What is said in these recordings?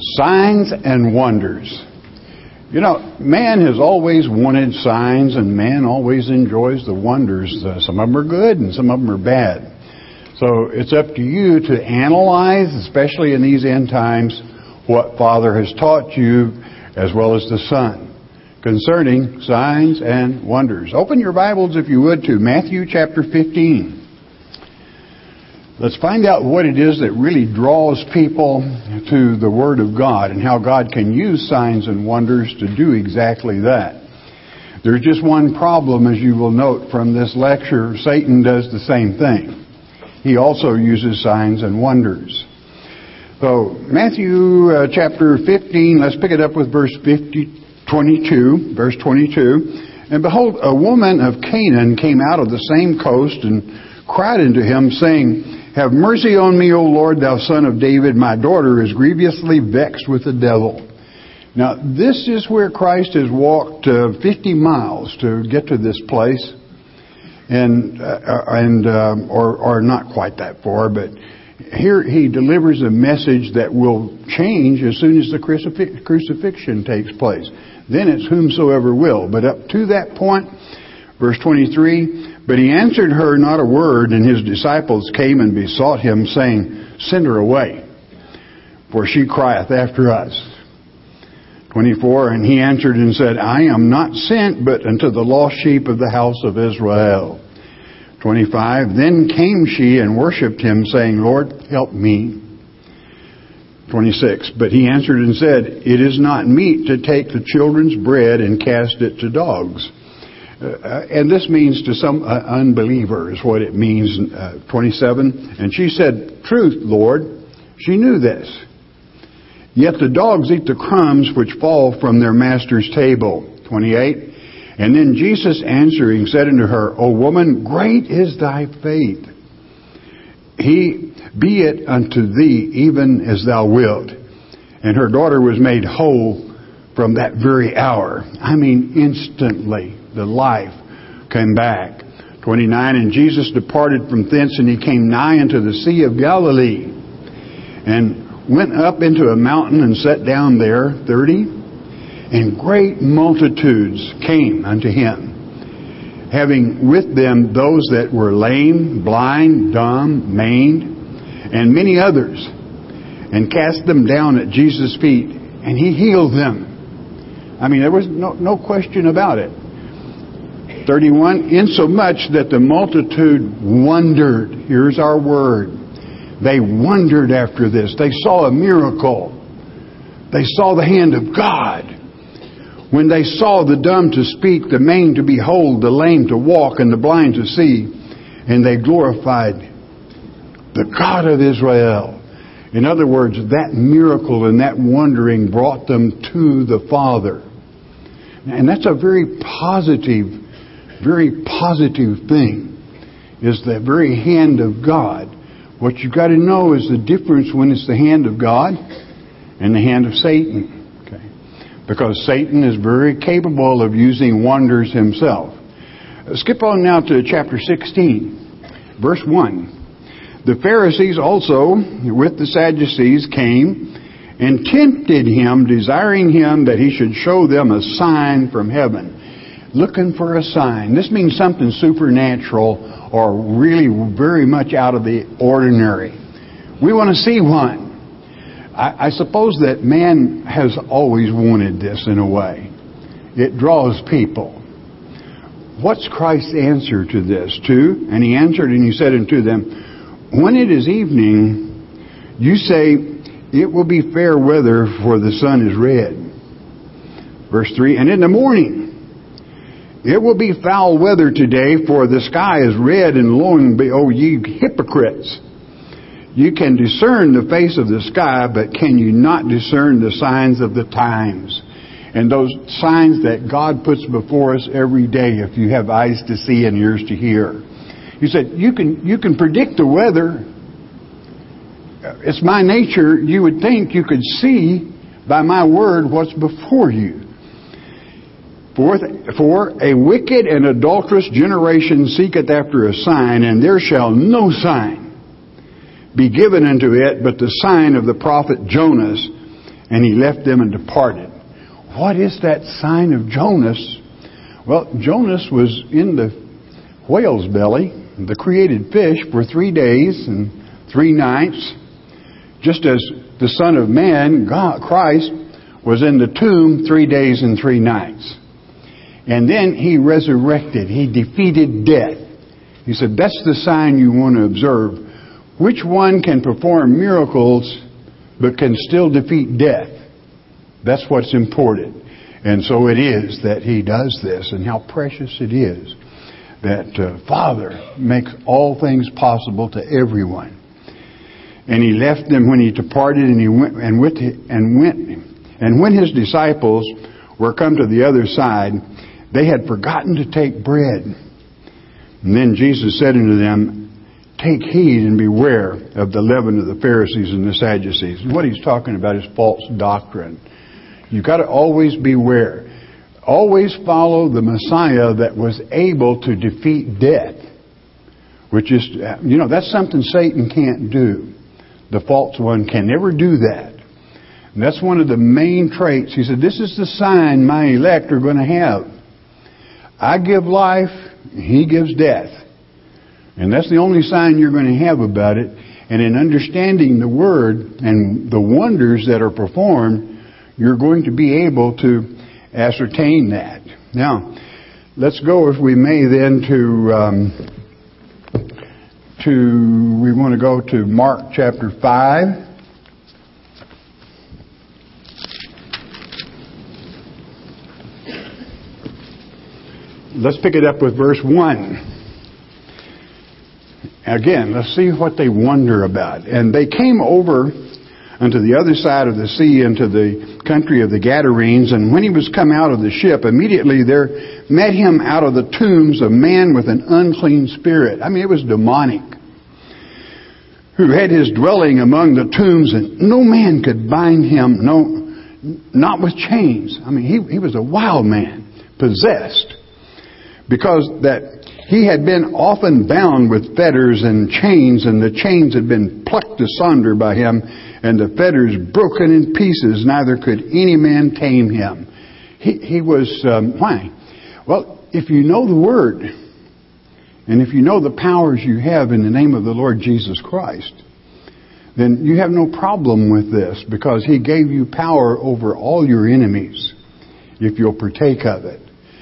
Signs and wonders. You know, man has always wanted signs, and man always enjoys the wonders. Some of them are good and some of them are bad. So it's up to you to analyze, especially in these end times, what Father has taught you as well as the Son concerning signs and wonders. Open your Bibles, if you would, to Matthew chapter 15. Let's find out what it is that really draws people to the Word of God and how God can use signs and wonders to do exactly that. There's just one problem, as you will note from this lecture. Satan does the same thing. He also uses signs and wonders. So, Matthew chapter 15, let's pick it up with verse 22. Verse 22. And behold, a woman of Canaan came out of the same coast and cried unto him, saying, Have mercy on me, O Lord, thou son of David. My daughter is grievously vexed with the devil. Now, this is where Christ has walked 50 miles to get to this place. Or not quite that far, but here he delivers a message that will change as soon as the crucifixion takes place. Then it's whomsoever will. But up to that point, verse 23, But he answered her not a word, and his disciples came and besought him, saying, Send her away, for she crieth after us. 24, And he answered and said, I am not sent but unto the lost sheep of the house of Israel. 25, Then came she and worshipped him, saying, Lord, help me. 26, But he answered and said, It is not meet to take the children's bread and cast it to dogs. And this means to some unbeliever is what it means. 27, And she said, Truth, Lord. She knew this. Yet the dogs eat the crumbs which fall from their master's table. 28, And then Jesus answering said unto her, O woman, great is thy faith. Be it unto thee even as thou wilt. And her daughter was made whole from that very hour. I mean, instantly the life came back. 29, And Jesus departed from thence, and he came nigh unto the Sea of Galilee, and went up into a mountain and sat down there. 30, And great multitudes came unto him, having with them those that were lame, blind, dumb, maimed, and many others, and cast them down at Jesus' feet, and he healed them. I mean, there was no question about it. 31, Insomuch that the multitude wondered. Here's our word. They wondered after this. They saw a miracle. They saw the hand of God. When they saw the dumb to speak, the maimed to behold, the lame to walk, and the blind to see, and they glorified the God of Israel. In other words, that miracle and that wondering brought them to the Father. And that's a very positive thing, is the very hand of God. What you've got to know is the difference when it's the hand of God and the hand of Satan. Okay? Because Satan is very capable of using wonders himself. Skip on now to chapter 16, verse 1. The Pharisees also, with the Sadducees, came and tempted him, desiring him that he should show them a sign from heaven. Looking for a sign. This means something supernatural or really very much out of the ordinary. We want to see one. I suppose that man has always wanted this in a way. It draws people. What's Christ's answer to this? And he answered and he said unto them, When it is evening, you say, It will be fair weather, for the sun is red. Verse 3, And in the morning, it will be foul weather today, for the sky is red and lowering. O ye hypocrites! You can discern the face of the sky, but can you not discern the signs of the times? And those signs that God puts before us every day, if you have eyes to see and ears to hear. He said, you can predict the weather. It's my nature. You would think you could see by my word what's before you. For a wicked and adulterous generation seeketh after a sign, and there shall no sign be given unto it but the sign of the prophet Jonas. And he left them and departed. What is that sign of Jonas? Well, Jonas was in the whale's belly, the created fish, for 3 days and 3 nights. Just as the Son of Man, God, Christ, was in the tomb 3 days and 3 nights. And then he resurrected. He defeated death. He said, that's the sign you want to observe. Which one can perform miracles but can still defeat death? That's what's important. And so it is that he does this, and how precious it is that Father makes all things possible to everyone. And he left them when he departed, and he went and when his disciples were come to the other side, they had forgotten to take bread. And then Jesus said unto them, take heed and beware of the leaven of the Pharisees and the Sadducees. And what he's talking about is false doctrine. You've got to always beware. Always follow the Messiah that was able to defeat death. Which is, that's something Satan can't do. The false one can never do that. And that's one of the main traits. He said, this is the sign my elect are going to have. I give life, he gives death. And that's the only sign you're going to have about it. And in understanding the Word and the wonders that are performed, you're going to be able to ascertain that. Now, let's go, if we may, then we want to go to Mark chapter 5. Let's pick it up with verse 1. Again, let's see what they wonder about. And they came over unto the other side of the sea, into the country of the Gadarenes. And when he was come out of the ship, immediately there met him out of the tombs a man with an unclean spirit. I mean, it was demonic, who had his dwelling among the tombs, and no man could bind him, not with chains. I mean, he was a wild man, possessed, because that he had been often bound with fetters and chains, and the chains had been plucked asunder by him, and the fetters broken in pieces, neither could any man tame him. He was, why? Well, if you know the Word, and if you know the powers you have in the name of the Lord Jesus Christ, then you have no problem with this, because He gave you power over all your enemies, if you'll partake of it.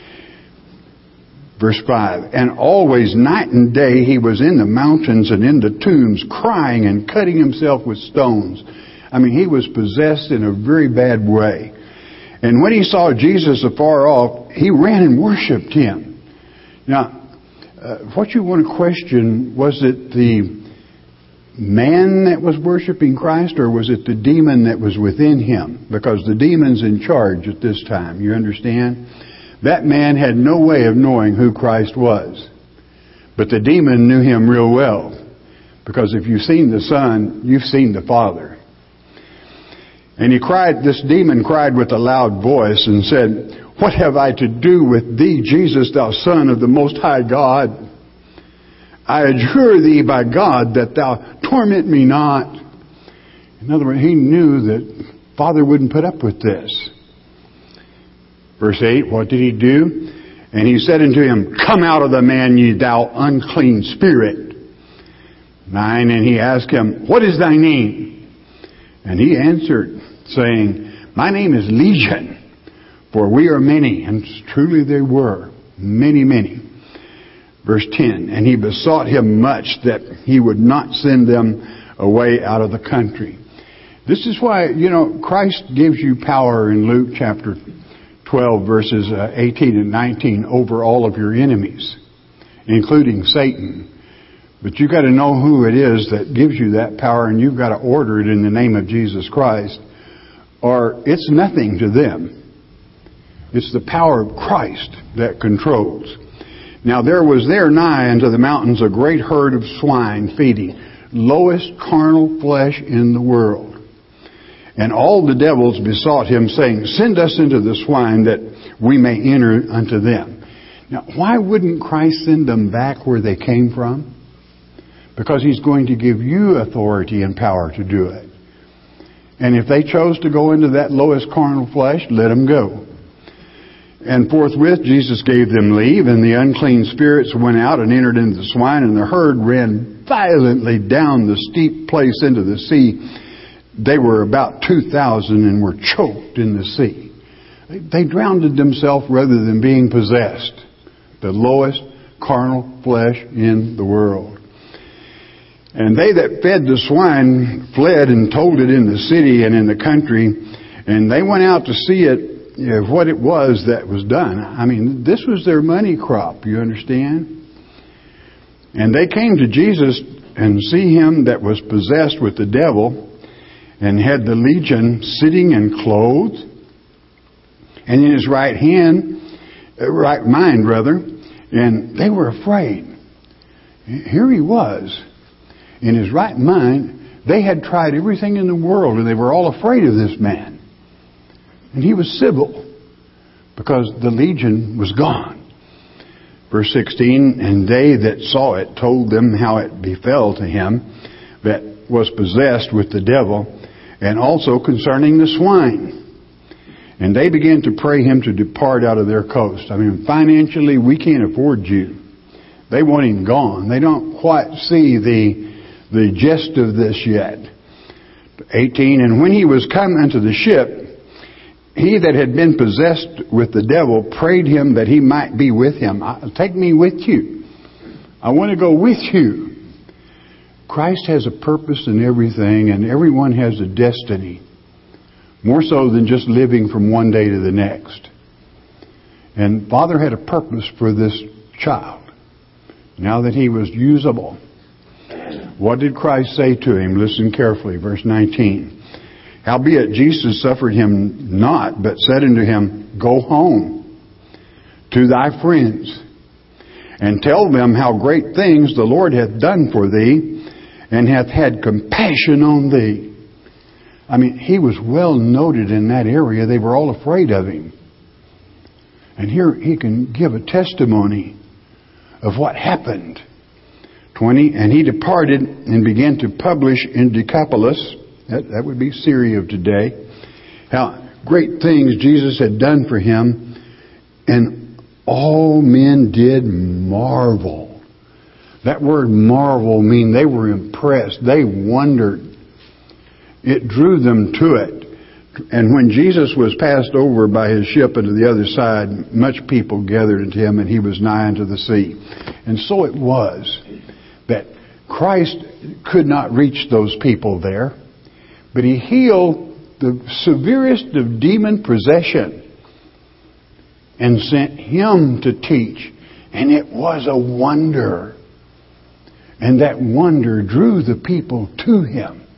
Verse 5, and always night and day he was in the mountains and in the tombs, crying and cutting himself with stones. I mean, he was possessed in a very bad way. And when he saw Jesus afar off, he ran and worshipped him. Now, what you want to question, was it the man that was worshiping Christ, or was it the demon that was within him? Because the demon's in charge at this time, you understand? That man had no way of knowing who Christ was. But the demon knew him real well. Because if you've seen the Son, you've seen the Father. And this demon cried with a loud voice and said, what have I to do with thee, Jesus, thou Son of the Most High God? I adjure thee by God that thou torment me not. In other words, he knew that Father wouldn't put up with this. Verse 8, what did he do? And he said unto him, come out of the man, ye thou unclean spirit. 9, and he asked him, what is thy name? And he answered, saying, my name is Legion, for we are many. And truly they were, many, many. Verse 10, and he besought him much that he would not send them away out of the country. This is why, Christ gives you power in Luke chapter 12 verses 18 and 19 over all of your enemies, including Satan. But you've got to know who it is that gives you that power, and you've got to order it in the name of Jesus Christ, or it's nothing to them. It's the power of Christ that controls. Now there was there nigh unto the mountains a great herd of swine feeding, lowest carnal flesh in the world. And all the devils besought him, saying, send us into the swine that we may enter unto them. Now, why wouldn't Christ send them back where they came from? Because He's going to give you authority and power to do it. And if they chose to go into that lowest carnal flesh, let them go. And forthwith Jesus gave them leave, and the unclean spirits went out and entered into the swine, and the herd ran violently down the steep place into the sea. They were about 2,000 and were choked in the sea. They drowned themselves rather than being possessed. The lowest carnal flesh in the world. And they that fed the swine fled and told it in the city and in the country. And they went out to see it, what it was that was done. I mean, this was their money crop, you understand? And they came to Jesus and see him that was possessed with the devil and had the legion sitting and clothed, and in his right mind, and they were afraid. Here he was, in his right mind. They had tried everything in the world, and they were all afraid of this man. And he was civil, because the legion was gone. Verse 16, and they that saw it told them how it befell to him that was possessed with the devil, and also concerning the swine. And they began to pray him to depart out of their coast. I mean, financially, we can't afford you. They want him gone. They don't quite see the gist of this yet. 18, and when he was come unto the ship, he that had been possessed with the devil prayed him that he might be with him. Take me with you. I want to go with you. Christ has a purpose in everything, and everyone has a destiny. More so than just living from one day to the next. And Father had a purpose for this child. Now that he was usable. What did Christ say to him? Listen carefully. Verse 19. Howbeit Jesus suffered him not, but said unto him, Go home to thy friends, and tell them how great things the Lord hath done for thee, and hath had compassion on thee. I mean, he was well noted in that area. They were all afraid of him. And here he can give a testimony of what happened. 20, and he departed and began to publish in Decapolis, that would be Syria of today, how great things Jesus had done for him, and all men did marvel. That word marvel means they were impressed. They wondered. It drew them to it. And when Jesus was passed over by his ship into the other side, much people gathered unto him, and he was nigh unto the sea. And so it was that Christ could not reach those people there, but he healed the severest of demon possession and sent him to teach. And it was a wonder. And that wonder drew the people to him,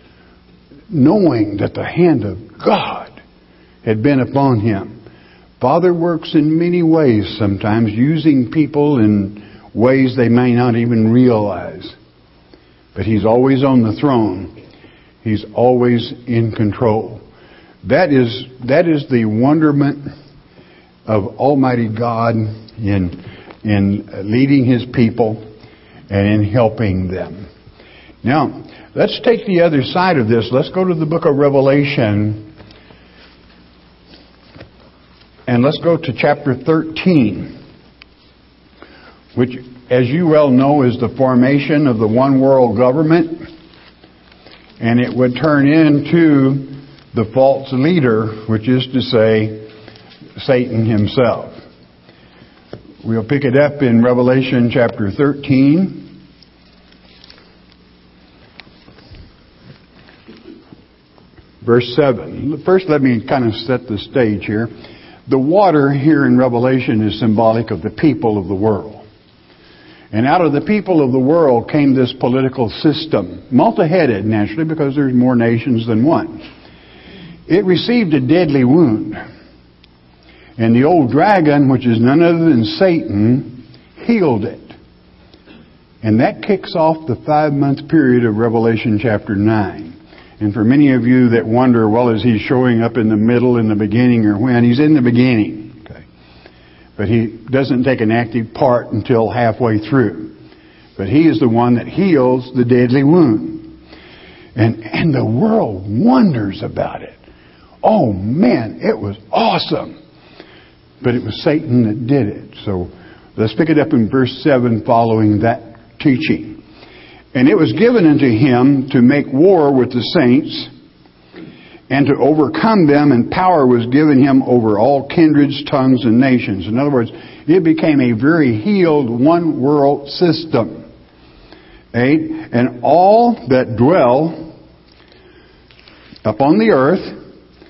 knowing that the hand of God had been upon him. Father works in many ways sometimes, using people in ways they may not even realize. But he's always on the throne. He's always in control. That is the wonderment of Almighty God in leading his people and in helping them. Now, let's take the other side of this. Let's go to the book of Revelation. And let's go to chapter 13. Which, as you well know, is the formation of the one world government. And it would turn into the false leader, which is to say, Satan himself. We'll pick it up in Revelation chapter 13. Verse 7. First, let me kind of set the stage here. The water here in Revelation is symbolic of the people of the world. And out of the people of the world came this political system, multi-headed naturally because there's more nations than one. It received a deadly wound. And the old dragon, which is none other than Satan, healed it. And that kicks off the 5-month period of Revelation chapter 9. And for many of you that wonder, well, is he showing up in the middle, in the beginning, or when? He's in the beginning. Okay. But he doesn't take an active part until halfway through. But he is the one that heals the deadly wound. And the world wonders about it. Oh man, it was awesome. But it was Satan that did it. So let's pick it up in verse 7 following that teaching. And it was given unto him to make war with the saints and to overcome them, and power was given him over all kindreds, tongues, and nations. In other words, it became a very healed one world system. 8. And all that dwell upon the earth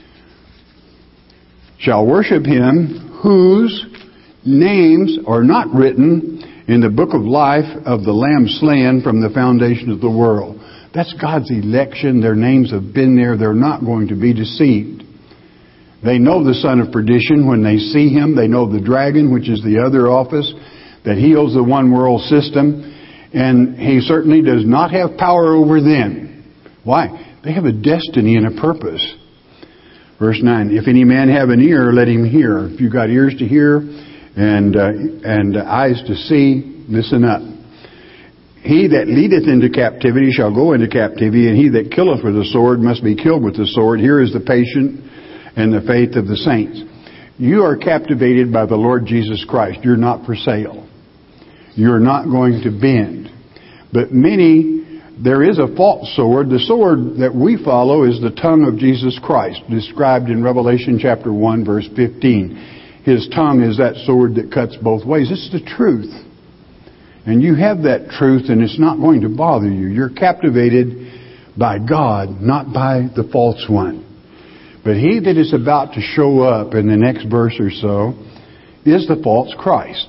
shall worship him whose names are not written in the book of life of the Lamb slain from the foundation of the world. That's God's election. Their names have been there. They're not going to be deceived. They know the son of perdition when they see him. They know the dragon, which is the other office that heals the one world system. And he certainly does not have power over them. Why? They have a destiny and a purpose. Verse 9, if any man have an ear, let him hear. If you've got ears to hear and eyes to see, listen up. He that leadeth into captivity shall go into captivity, and he that killeth with the sword must be killed with the sword. Here is the patience and the faith of the saints. You are captivated by the Lord Jesus Christ. You're not for sale. You're not going to bend. But there is a false sword. The sword that we follow is the tongue of Jesus Christ, described in Revelation chapter 1, verse 15. His tongue is that sword that cuts both ways. It's the truth. And you have that truth, and it's not going to bother you. You're captivated by God, not by the false one. But he that is about to show up in the next verse or so is the false Christ.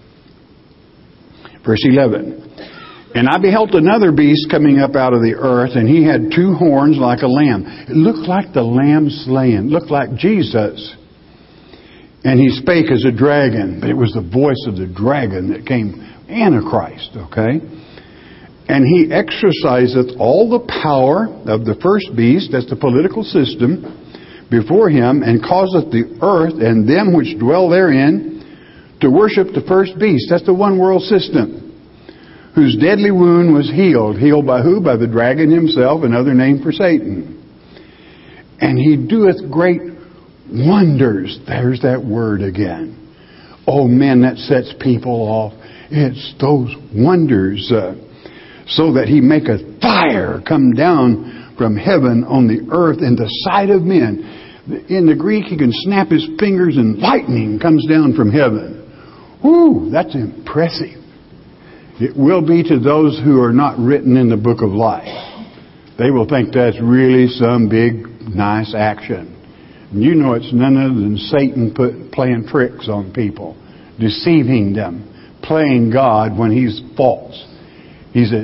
Verse 11. And I beheld another beast coming up out of the earth, and he had 2 horns like a lamb. It looked like the lamb slain. It looked like Jesus. And he spake as a dragon, but it was the voice of the dragon that came, Antichrist, okay? And he exerciseth all the power of the first beast, that's the political system, before him, and causeth the earth and them which dwell therein to worship the first beast. That's the one world system. Whose deadly wound was healed. Healed by who? By the dragon himself, another name for Satan. And he doeth great wonders. There's that word again. Oh man, that sets people off. It's those wonders. So that he maketh fire come down from heaven on the earth in the sight of men. In the Greek, he can snap his fingers and lightning comes down from heaven. Whoo, that's impressive. It will be to those who are not written in the book of life. They will think that's really some big, nice action. And you know it's none other than Satan playing tricks on people, deceiving them, playing God when he's false. He is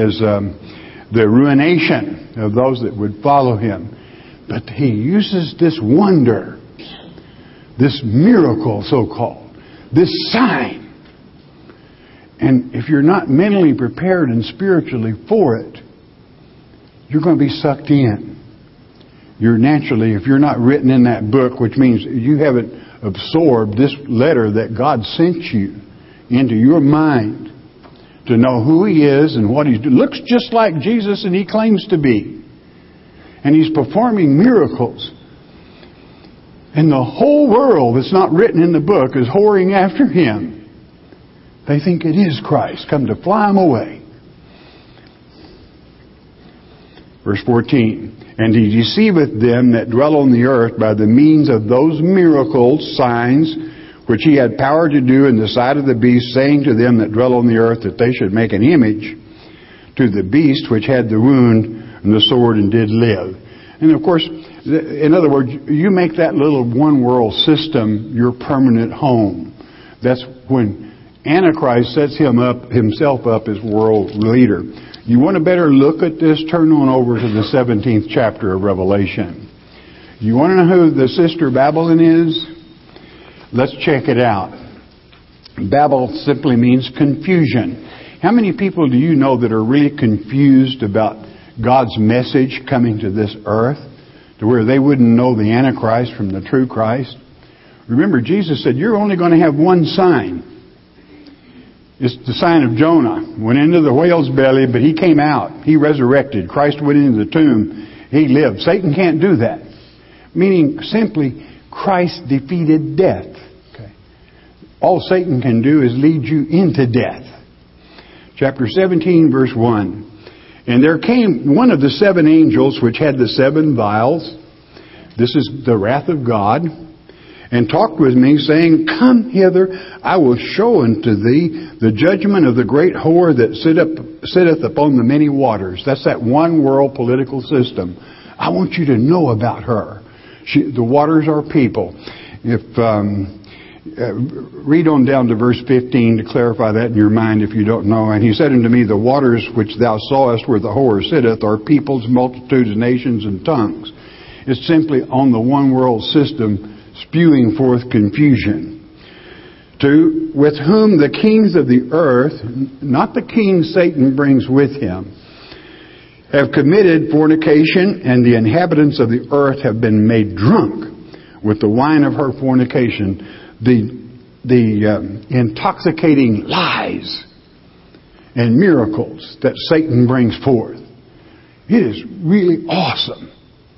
the ruination of those that would follow him. But he uses this wonder, this miracle, so-called, this sign. And if you're not mentally prepared and spiritually for it, you're going to be sucked in. You're naturally, if you're not written in that book, which means you haven't absorbed this letter that God sent you into your mind to know who he is and what he's doing. Looks just like Jesus, and he claims to be. And he's performing miracles. And the whole world that's not written in the book is whoring after him. They think it is Christ, come to fly him away. Verse 14. And he deceiveth them that dwell on the earth by the means of those miracles, signs, which he had power to do in the sight of the beast, saying to them that dwell on the earth that they should make an image to the beast which had the wound and the sword and did live. And of course, in other words, you make that little one world system your permanent home. That's when Antichrist sets himself up as world leader. You want a better look at this? Turn on over to the 17th chapter of Revelation. You want to know who the sister Babylon is? Let's check it out. Babel simply means confusion. How many people do you know that are really confused about God's message coming to this earth, to where they wouldn't know the Antichrist from the true Christ? Remember, Jesus said, you're only going to have one sign. It's the sign of Jonah. Went into the whale's belly, but he came out. He resurrected. Christ went into the tomb. He lived. Satan can't do that. Meaning simply, Christ defeated death. Okay. All Satan can do is lead you into death. Chapter 17, verse 1. And there came one of the 7 angels which had the 7 vials. This is the wrath of God. And talked with me, saying, Come hither, I will show unto thee the judgment of the great whore that sitteth upon the many waters. That's that one world political system. I want you to know about her. The waters are people. Read on down to verse 15 to clarify that in your mind if you don't know. And he said unto me, The waters which thou sawest where the whore sitteth are peoples, multitudes, nations, and tongues. It's simply on the one world system spewing forth confusion. With whom the kings of the earth, not the king Satan brings with him, have committed fornication, and the inhabitants of the earth have been made drunk with the wine of her fornication, the intoxicating lies and miracles that Satan brings forth. It is really awesome.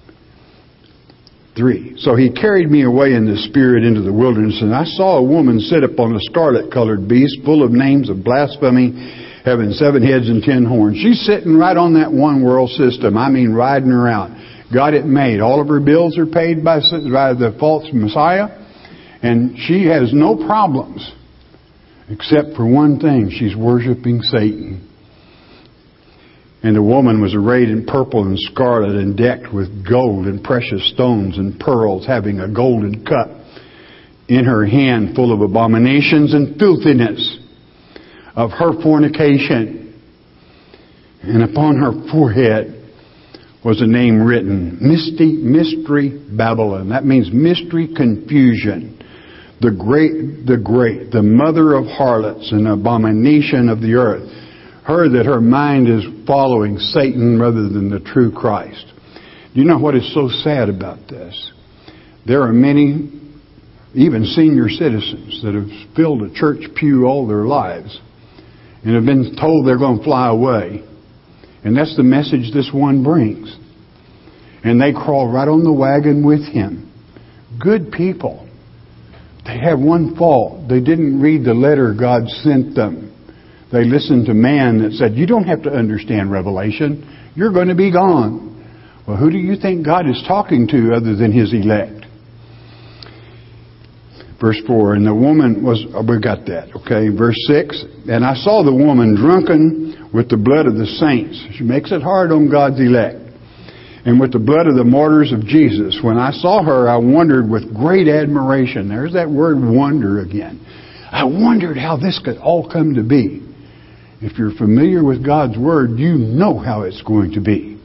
3. So he carried me away in the spirit into the wilderness, and I saw a woman sit upon a scarlet-colored beast, full of names of blasphemy, having 7 heads and 10 horns. She's sitting right on that one world system. I mean, riding around. Got it made. All of her bills are paid by the false Messiah, and she has no problems, except for one thing. She's worshiping Satan. And the woman was arrayed in purple and scarlet and decked with gold and precious stones and pearls, having a golden cup in her hand full of abominations and filthiness of her fornication. And upon her forehead was a name written, Mystery Babylon. That means mystery, confusion. The great, the mother of harlots and abomination of the earth. Her mind is following Satan rather than the true Christ. You know what is so sad about this? There are many, even senior citizens, that have filled a church pew all their lives and have been told they're going to fly away. And that's the message this one brings. And they crawl right on the wagon with him. Good people. They have one fault. They didn't read the letter God sent them. They listened to man that said, you don't have to understand Revelation. You're going to be gone. Well, who do you think God is talking to other than His elect? Verse 4, and the woman was, we got that, okay. Verse 6, and I saw the woman drunken with the blood of the saints. She makes it hard on God's elect. And with the blood of the martyrs of Jesus. When I saw her, I wondered with great admiration. There's that word wonder again. I wondered how this could all come to be. If you're familiar with God's Word, you know how it's going to be.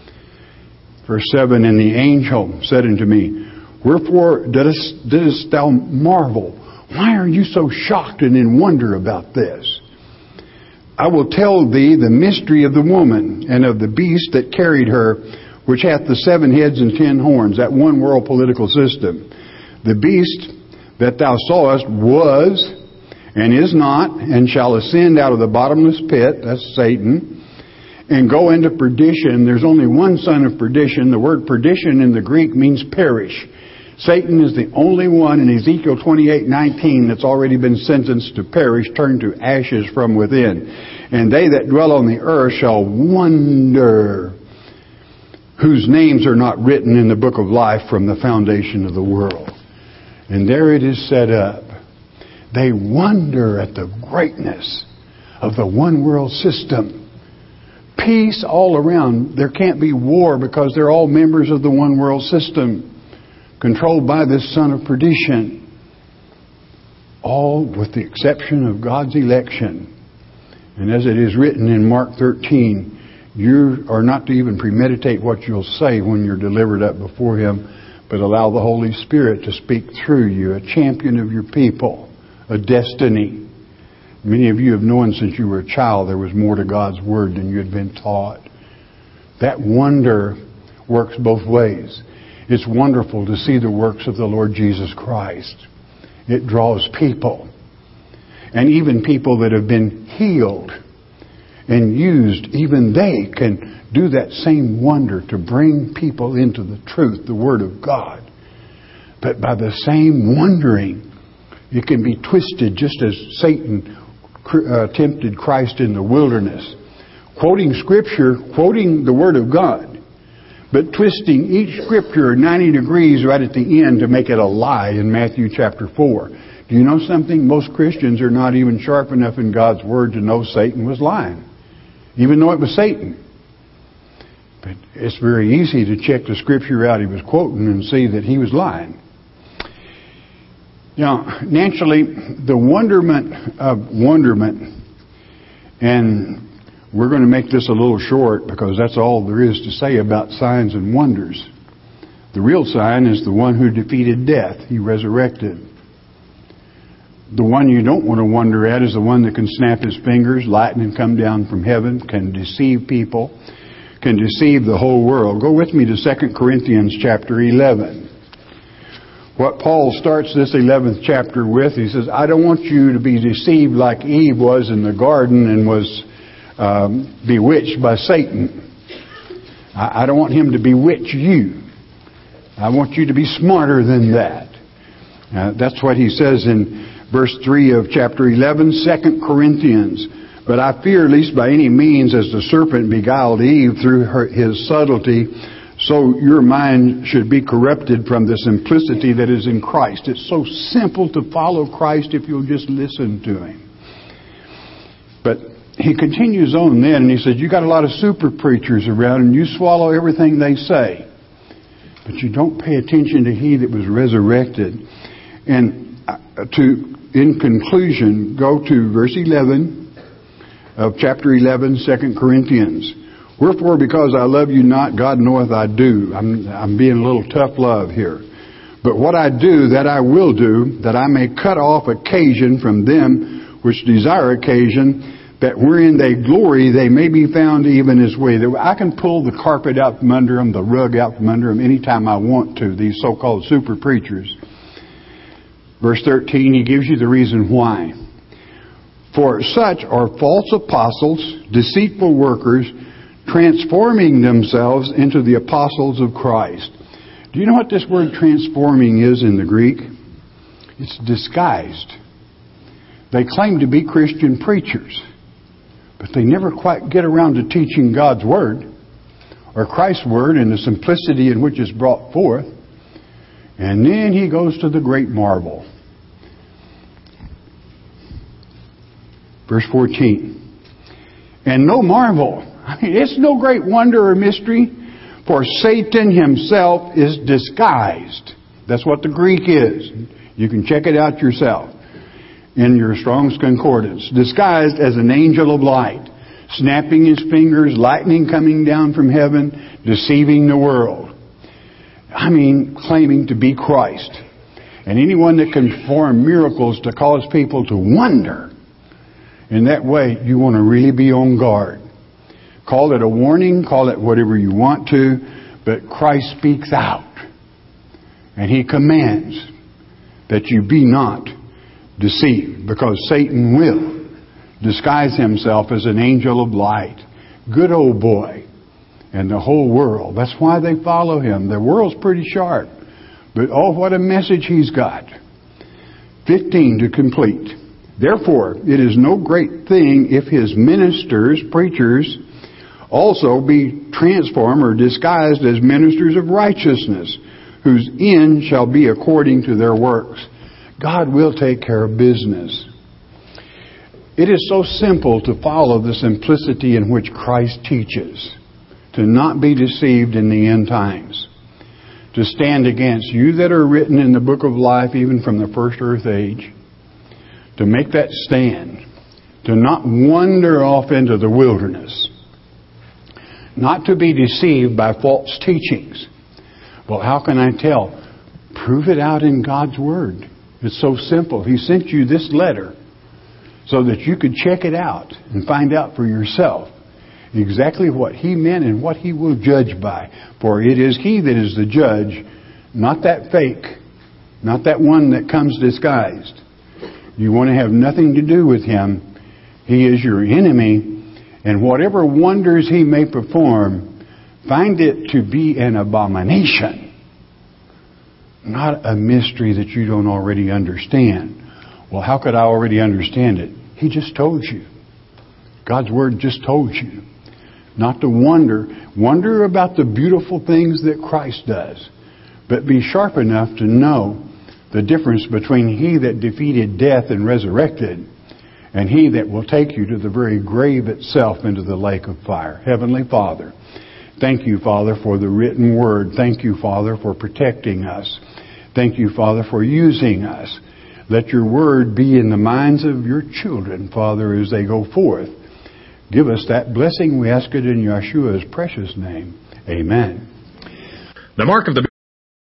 Verse 7, and the angel said unto me, wherefore didst thou marvel? Why are you so shocked and in wonder about this? I will tell thee the mystery of the woman and of the beast that carried her, which hath the 7 heads and 10 horns, that one world political system. The beast that thou sawest was and is not, and shall ascend out of the bottomless pit, that's Satan, and go into perdition. There's only one son of perdition. The word perdition in the Greek means perish. Satan is the only one in Ezekiel 28:19 that's already been sentenced to perish, turned to ashes from within. And they that dwell on the earth shall wonder, whose names are not written in the book of life from the foundation of the world. And there it is set up. They wonder at the greatness of the one world system. Peace all around. There can't be war because they're all members of the one world system, controlled by this son of perdition. All with the exception of God's election. And as it is written in Mark 13, you are not to even premeditate what you'll say when you're delivered up before Him, but allow the Holy Spirit to speak through you, a champion of your people. A destiny. Many of you have known since you were a child there was more to God's Word than you had been taught. That wonder works both ways. It's wonderful to see the works of the Lord Jesus Christ. It draws people. And even people that have been healed and used, even they can do that same wonder to bring people into the truth, the Word of God. But by the same wondering, it can be twisted just as Satan tempted Christ in the wilderness. Quoting Scripture, quoting the Word of God, but twisting each Scripture 90 degrees right at the end to make it a lie in Matthew chapter 4. Do you know something? Most Christians are not even sharp enough in God's Word to know Satan was lying, even though it was Satan. But it's very easy to check the Scripture out he was quoting and see that he was lying. Now, naturally, the wonderment of wonderment, and we're going to make this a little short because that's all there is to say about signs and wonders. The real sign is the one who defeated death. He resurrected. The one you don't want to wonder at is the one that can snap his fingers, lightning come down from heaven, can deceive people, can deceive the whole world. Go with me to 2 Corinthians chapter 11. What Paul starts this 11th chapter with, he says, I don't want you to be deceived like Eve was in the garden and was bewitched by Satan. I don't want him to bewitch you. I want you to be smarter than that. That's what he says in verse 3 of chapter 11, 2 Corinthians. But I fear, lest by any means, as the serpent beguiled Eve through his subtlety, so your mind should be corrupted from the simplicity that is in Christ. It's so simple to follow Christ if you'll just listen to Him. But he continues on then, and he says, you got a lot of super preachers around, and you swallow everything they say. But you don't pay attention to He that was resurrected. And in conclusion, go to verse 11 of chapter 11, 2 Corinthians. Wherefore, because I love you not, God knoweth I do. I'm being a little tough love here. But what I do, that I will do, that I may cut off occasion from them which desire occasion, that wherein they glory, they may be found even as we. I can pull the carpet out from under them, the rug out from under them, anytime I want to, these so-called super preachers. Verse 13, he gives you the reason why. For such are false apostles, deceitful workers, transforming themselves into the apostles of Christ. Do you know what this word transforming is in the Greek? It's disguised. They claim to be Christian preachers, but they never quite get around to teaching God's Word or Christ's Word in the simplicity in which it's brought forth. And then he goes to the great marvel. Verse 14. And no marvel. I mean, it's no great wonder or mystery, for Satan himself is disguised. That's what the Greek is. You can check it out yourself in your Strong's Concordance. Disguised as an angel of light, snapping his fingers, lightning coming down from heaven, deceiving the world. I mean, claiming to be Christ. And anyone that can perform miracles to cause people to wonder, in that way, you want to really be on guard. Call it a warning, call it whatever you want to, but Christ speaks out. And He commands that you be not deceived, because Satan will disguise himself as an angel of light. Good old boy. And the whole world. That's why they follow him. The world's pretty sharp. But oh, what a message he's got. 15 to complete. Therefore, it is no great thing if his ministers, preachers, also be transformed or disguised as ministers of righteousness, whose end shall be according to their works. God will take care of business. It is so simple to follow the simplicity in which Christ teaches, to not be deceived in the end times, to stand against you that are written in the book of life, even from the first earth age, to make that stand, to not wander off into the wilderness, not to be deceived by false teachings. Well, how can I tell? Prove it out in God's Word. It's so simple. He sent you this letter so that you could check it out and find out for yourself exactly what He meant and what He will judge by. For it is He that is the judge, not that fake, not that one that comes disguised. You want to have nothing to do with him. He is your enemy, and whatever wonders he may perform, find it to be an abomination, not a mystery that you don't already understand. Well, how could I already understand it? He just told you. God's Word just told you. Not to wonder. Wonder about the beautiful things that Christ does. But be sharp enough to know the difference between He that defeated death and resurrected and He that will take you to the very grave itself into the lake of fire. Heavenly Father, thank you, Father, for the written Word. Thank you, Father, for protecting us. Thank you, Father, for using us. Let your Word be in the minds of your children, Father, as they go forth. Give us that blessing. We ask it in Yeshua's precious name. Amen. The mark of the